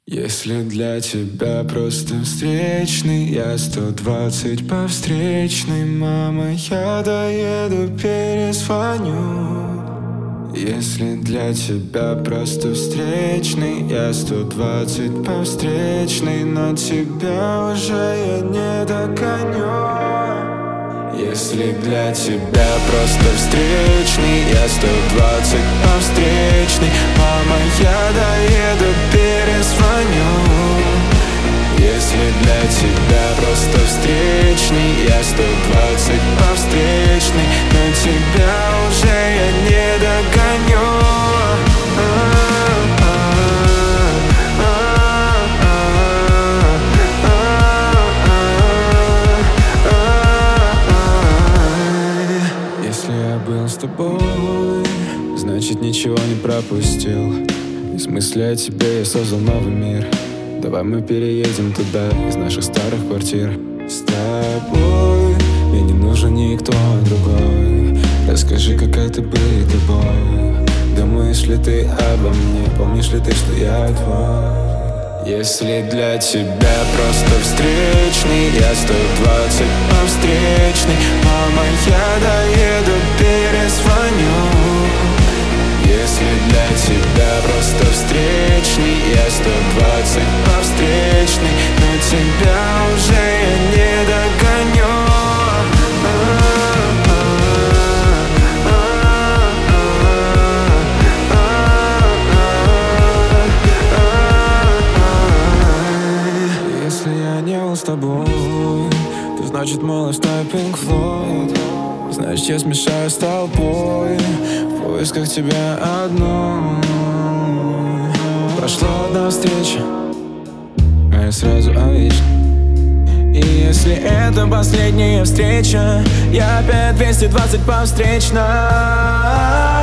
Если для тебя просто встречный, я 120 по встречной. Мама, я доеду, перезвоню. Если для тебя просто встречный, я 120 по встречной, но тебя уже я не догоню. Если для тебя просто встречный, я 120 по встречной. Мама, я доеду, перезвоню. Если для тебя просто встречный, я 120 по встречной, но тебя уже я не догоню. Если я был с тобой, значит ничего не пропустил. Из мысли о тебе я создал новый мир. Давай мы переедем туда, из наших старых квартир. С тобой мне не нужен никто другой. Расскажи, какая ты быть тобой. Думаешь ли ты обо мне? Помнишь ли ты, что я твой? Если для тебя просто встречный, я 120 по встречной. Мама, я доеду, перезвоню. Если для тебя просто встречный, я 120 по встречной, но тебя уже я не догоню. Если я не был с тобой, то значит малыш Pink Floyd. Значит, я смешаю с толпой в поисках тебя одной. Прошла одна встреча, а я сразу о вечном. И если это последняя встреча, я опять 220 по встречной.